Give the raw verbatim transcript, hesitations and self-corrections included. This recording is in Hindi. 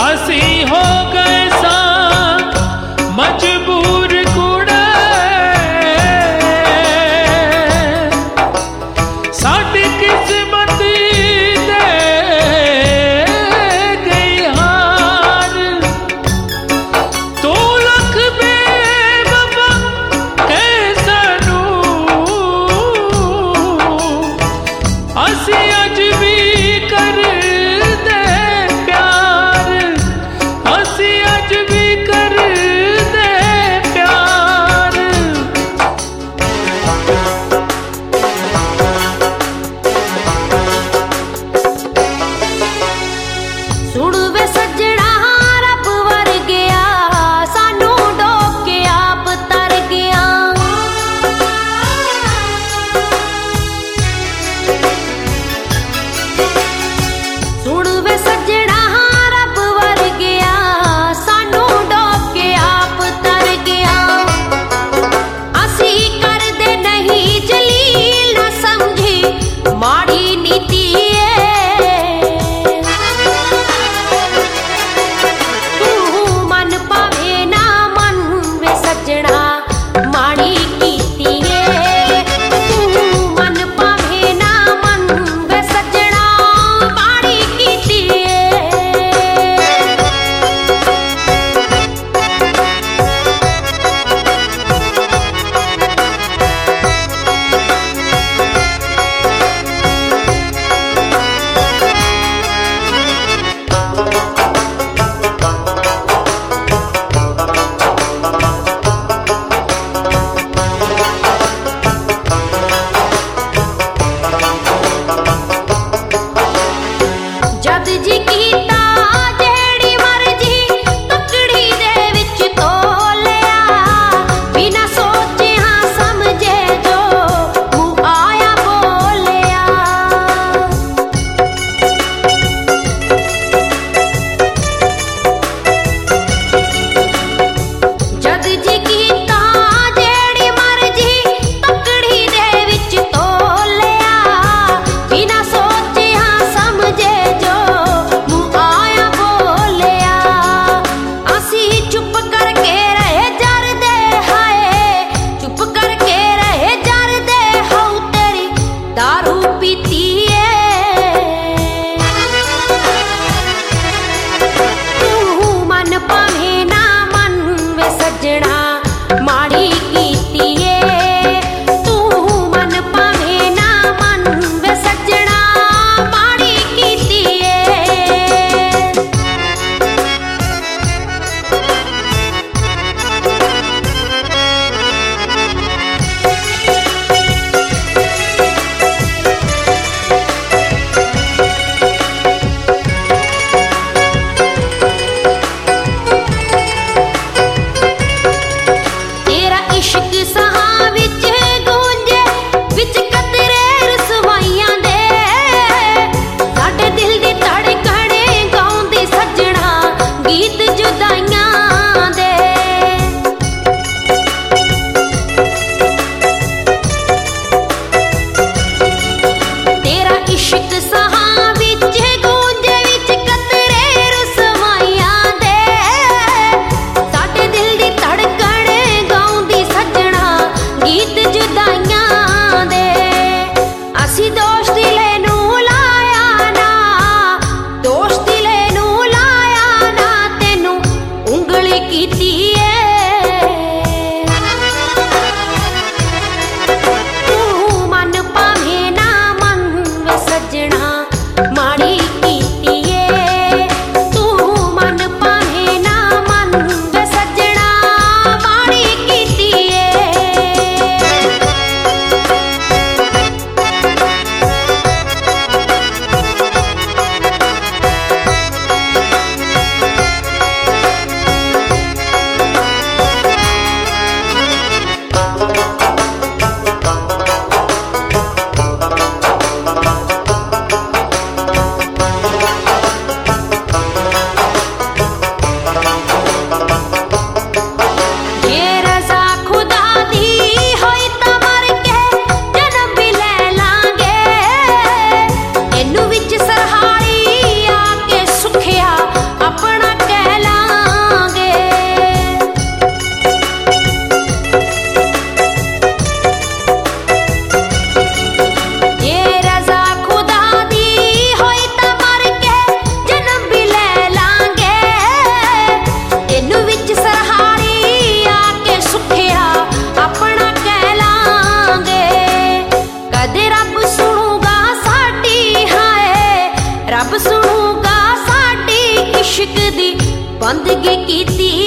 असी हो गए सा मजबूर कुड़े, साडी किस्मत दे गई हार। तू लख बेवफा के सानू असी अज भी कर दे प्यार, असी अज भी कर दे प्यार। सुन वे सज्जणा रब वर्गिया सानू डोब के आप तर गया। सुन वे सज्जणा रब वर्गिया सानू डोब के आप तर गया। असी कर दे नहीं जलील ना समझी माड़ी नीति है। इश्क दी बंदगी कीती